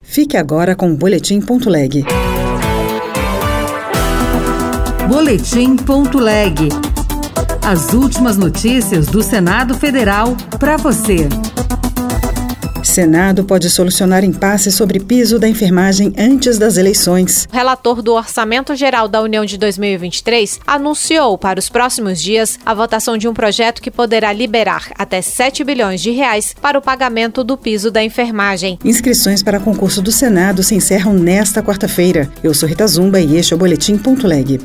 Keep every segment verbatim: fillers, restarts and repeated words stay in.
Fique agora com o Boletim ponto leg. Boletim ponto leg. As últimas notícias do Senado Federal para você. Senado pode solucionar impasse sobre piso da enfermagem antes das eleições. O relator do Orçamento Geral da União de dois mil e vinte e três anunciou para os próximos dias a votação de um projeto que poderá liberar até sete bilhões de reais para o pagamento do piso da enfermagem. Inscrições para concurso do Senado se encerram nesta quarta-feira. Eu sou Rita Zumba e este é o Boletim ponto leg.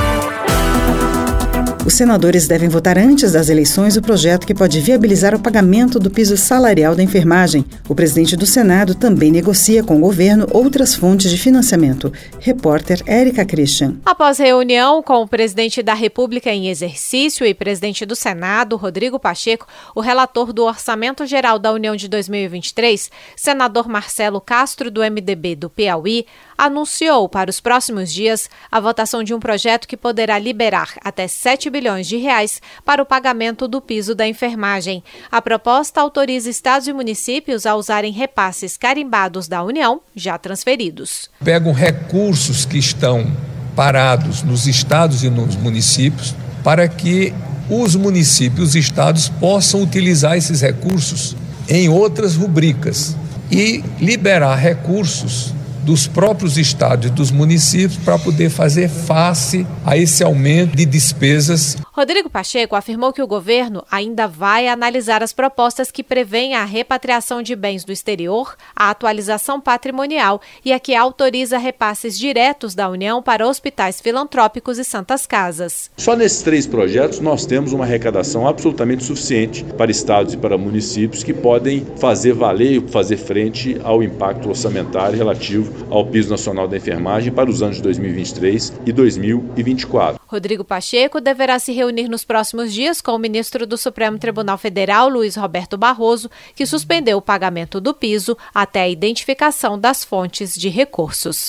Os senadores devem votar antes das eleições o projeto que pode viabilizar o pagamento do piso salarial da enfermagem. O presidente do Senado também negocia com o governo outras fontes de financiamento. Repórter Érica Christian. Após reunião com o presidente da República em exercício e presidente do Senado, Rodrigo Pacheco, o relator do Orçamento Geral da União de dois mil e vinte e três, senador Marcelo Castro, do M D B do Piauí, anunciou para os próximos dias a votação de um projeto que poderá liberar até sete bilhões de reais para o pagamento do piso da enfermagem. A proposta autoriza estados e municípios a usarem repasses carimbados da União já transferidos. Pegam recursos que estão parados nos estados e nos municípios para que os municípios e estados possam utilizar esses recursos em outras rubricas e liberar recursos dos próprios estados e dos municípios para poder fazer face a esse aumento de despesas. Rodrigo Pacheco afirmou que o governo ainda vai analisar as propostas que prevêem a repatriação de bens do exterior, a atualização patrimonial e a que autoriza repasses diretos da União para hospitais filantrópicos e santas casas. Só nesses três projetos nós temos uma arrecadação absolutamente suficiente para estados e para municípios que podem fazer valer e fazer frente ao impacto orçamentário relativo ao piso nacional da enfermagem para os anos de dois mil e vinte e três e dois mil e vinte e quatro. Rodrigo Pacheco deverá se reunir nos próximos dias com o ministro do Supremo Tribunal Federal, Luiz Roberto Barroso, que suspendeu o pagamento do piso até a identificação das fontes de recursos.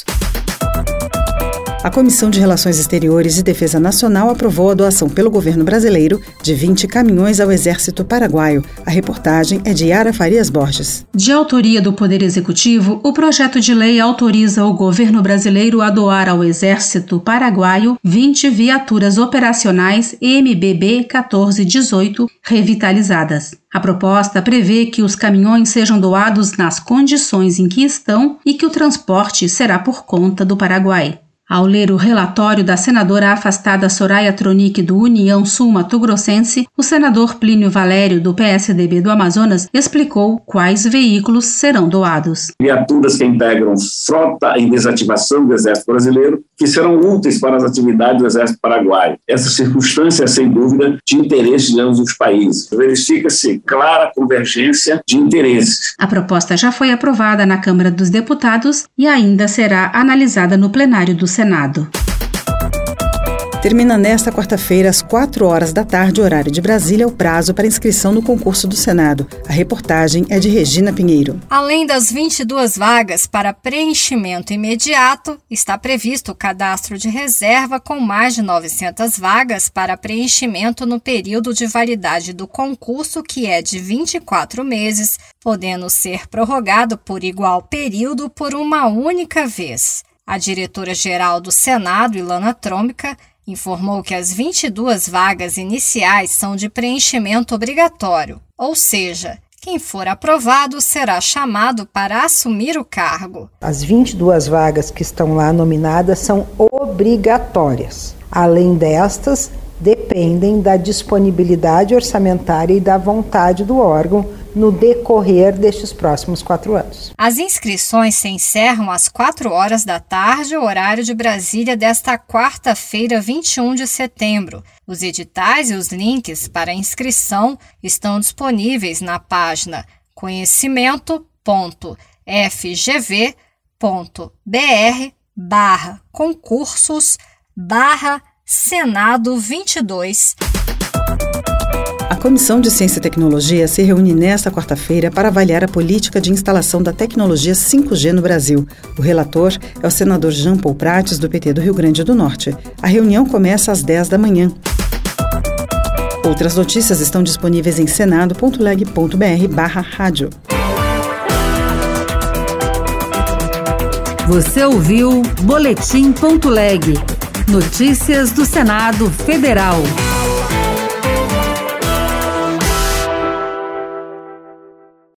A Comissão de Relações Exteriores e Defesa Nacional aprovou a doação pelo governo brasileiro de vinte caminhões ao Exército Paraguaio. A reportagem é de Yara Farias Borges. De autoria do Poder Executivo, o projeto de lei autoriza o governo brasileiro a doar ao Exército Paraguaio vinte viaturas operacionais M B B quatorze dezoito revitalizadas. A proposta prevê que os caminhões sejam doados nas condições em que estão e que o transporte será por conta do Paraguai. Ao ler o relatório da senadora afastada Soraya Tronic do União Sul Mato Grossense, o senador Plínio Valério, do P S D B do Amazonas, explicou quais veículos serão doados. Viaturas que integram frota em desativação do Exército Brasileiro, que serão úteis para as atividades do Exército Paraguaio. Essa circunstância é, sem dúvida, de interesse de ambos os países. Verifica-se clara convergência de interesses. A proposta já foi aprovada na Câmara dos Deputados e ainda será analisada no plenário do Senado. Termina nesta quarta-feira, às quatro horas da tarde, horário de Brasília, o prazo para inscrição no concurso do Senado. A reportagem é de Regina Pinheiro. Além das vinte e duas vagas para preenchimento imediato, está previsto o cadastro de reserva com mais de novecentas vagas para preenchimento no período de validade do concurso, que é de vinte e quatro meses, podendo ser prorrogado por igual período por uma única vez. A diretora-geral do Senado, Ilana Trômica, informou que as vinte e duas vagas iniciais são de preenchimento obrigatório, ou seja, quem for aprovado será chamado para assumir o cargo. As vinte e duas vagas que estão lá nominadas são obrigatórias. Além destas, dependem da disponibilidade orçamentária e da vontade do órgão no decorrer destes próximos quatro anos. As inscrições se encerram às quatro horas da tarde, horário de Brasília, desta quarta-feira, vinte e um de setembro. Os editais e os links para inscrição estão disponíveis na página conhecimento ponto f g v ponto b r barra concursos barra Senado vinte e dois. A Comissão de Ciência e Tecnologia se reúne nesta quarta-feira para avaliar a política de instalação da tecnologia cinco G no Brasil. O relator é o senador Jean Paul Prates, do P T do Rio Grande do Norte. A reunião começa às dez da manhã. Outras notícias estão disponíveis em senado ponto leg ponto b r barra rádio. Você ouviu Boletim.leg. Notícias do Senado Federal.